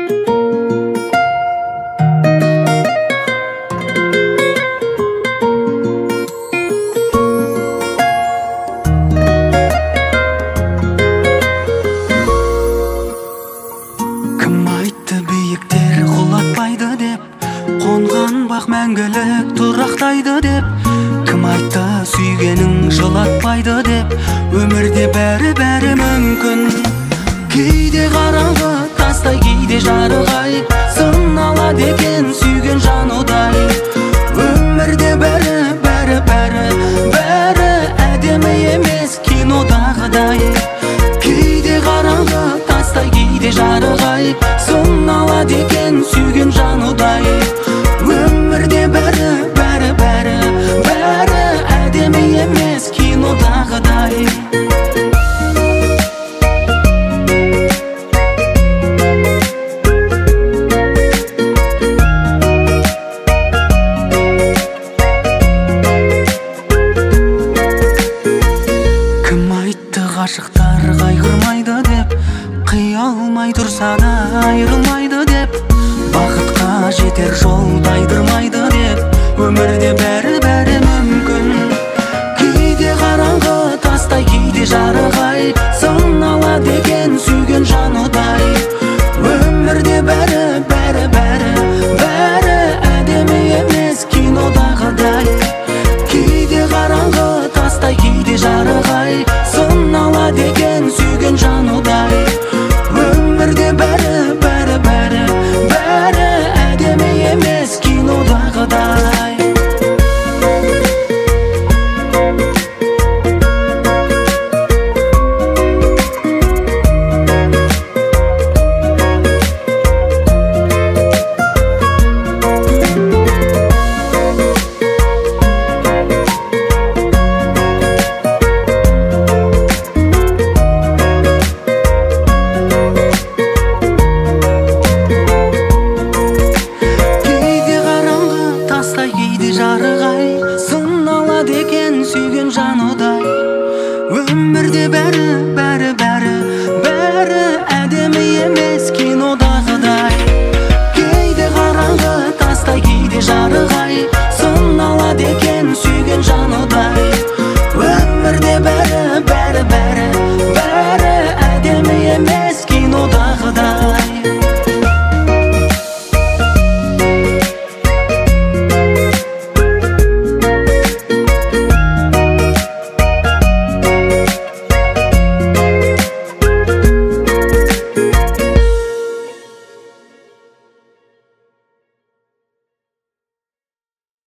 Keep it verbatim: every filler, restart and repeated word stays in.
Мәңгілік тұрақтайды деп, кім айтты сүйгенің жылатпайды деп. Өмірде бәрі-бәрі мүмкін. Кейде қараңғы тастай, кейде жарығай, сыналады екен сүйген жанудай. Өмірде бәрі-бәрі бәрі-бәрі әдемі емес кинодағыдай. Кейде қараңғы тастай, кейде жарығай, сыналады екен сүйген жанудай. Өмірде бәрі, бәрі, бәрі, бәрі әдемі емес кинодағыдай. Кім айтты ғашықтар қайғырмайды деп, қия алмай тұрса да айырылмайды деп, бақытқа жетер жол тайдырмайды деп. Өмірде бәрі-бәрі мүмкін. Кейде қараңғы тастай, кейде жарығай, сыналады екен сүйген жанудай.